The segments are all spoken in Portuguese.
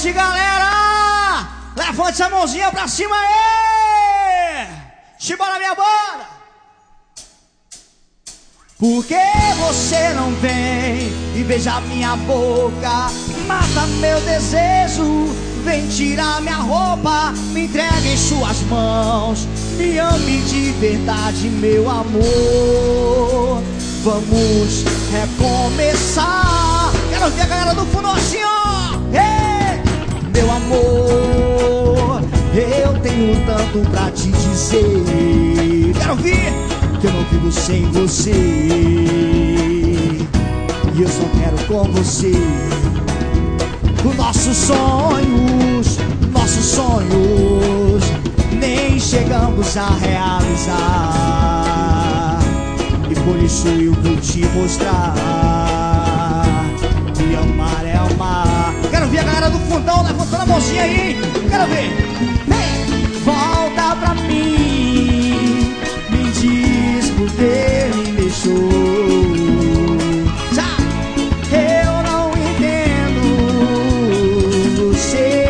noite, galera! Levante essa mãozinha pra cima aí! Simbora, minha banda! Por que você não vem e beija minha boca? Mata meu desejo, vem tirar minha roupa, me entrega em suas mãos, me ame de verdade, meu amor. Vamos recomeçar. Quero ver a galera do fundo assim, ó. Ei, meu amor, eu tenho tanto pra te dizer. Quero ouvir que eu não vivo sem você, e eu só quero com você. Os nossos sonhos nem chegamos a realizar, e por isso eu vou te mostrar que amar é amar. Quero ver a galera do fundão levantando a mãozinha aí, quero ver. Vem, volta pra mim, me diz por que me deixou. Eu não entendo você.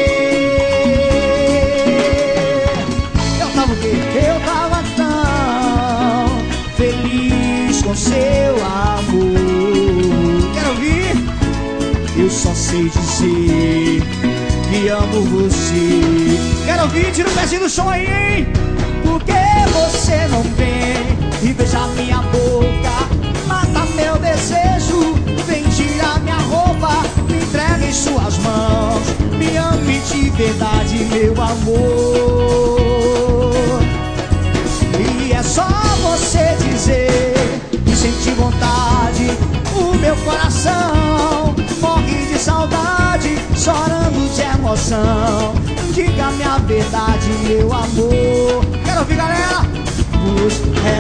Eu tava o quê? Eu tava tão feliz com seu amor. Quero ouvir? Eu só sei dizer que amo você. Quero ouvir? Tira o pezinho do chão aí, hein? Por que você não vem e beija minha boca? Mata meu desejo, vem tirar minha roupa, me entrega em suas mãos, me ame de verdade, meu amor. E é só você dizer e sentir vontade, o meu coração morre de saudade, chorando de emoção. Diga-me a verdade, meu amor. Quero ouvir, galera. Vamos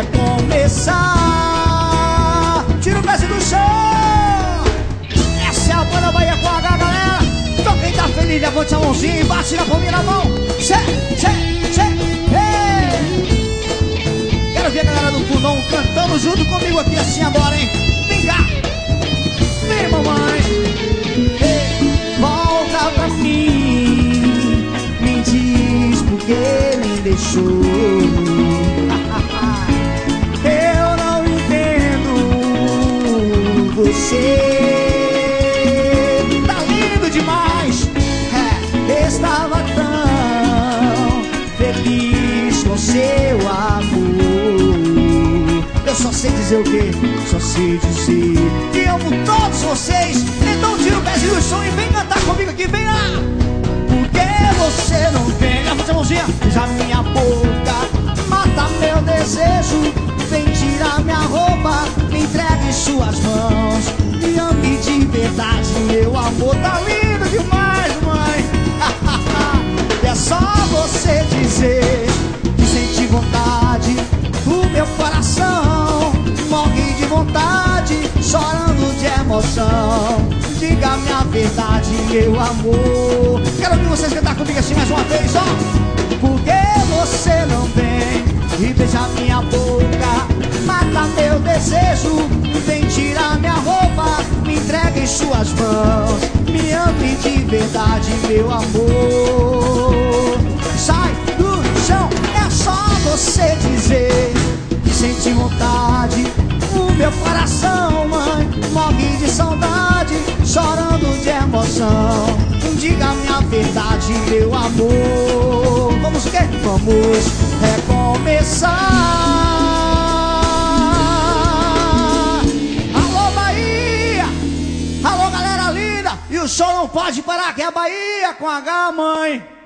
recomeçar. Tira o pezinho do chão. Essa é a banda Bahia com H, galera. Então quem tá feliz, levante a mãozinha e bate na palminha na mão. Quero ver a galera do fundão cantando junto comigo aqui assim agora, hein? Vem cá. Vem, mamãe. Ei, volta pra mim, me diz por que me deixou. Eu não entendo você. Tá lindo demais. Estava tão feliz com seu amor. Eu só sei dizer o quê? Só sei dizer que amo todos vocês. Então tira o pezinho do chão e vem cantar comigo aqui, vem lá. Por que você não vem? Levanta a mãozinha. Beija minha boca, mata meu desejo, vem tirar minha roupa, me entrega em suas mãos, me ame de verdade, meu amor. Tá lindo demais, mãe. É só você dizer e sentir vontade, o meu coração morre de vontade, chorando de emoção. Diga-me a verdade, meu amor. Quero ouvir vocês cantar comigo assim mais uma vez, ó. Por que você não vem e beija minha boca? Mata meu desejo, vem tirar minha roupa, me entrega em suas mãos, me ame de verdade, meu amor. Sai do chão, é só você dizer e sentir vontade. O meu coração, mãe, morre de saudade, chorando de emoção. Diga-me a verdade, meu amor. Vamos o quê? Vamos recomeçar. Alô, Bahia! Alô, galera linda! E o show não pode parar, que é a Bahia com H, mãe.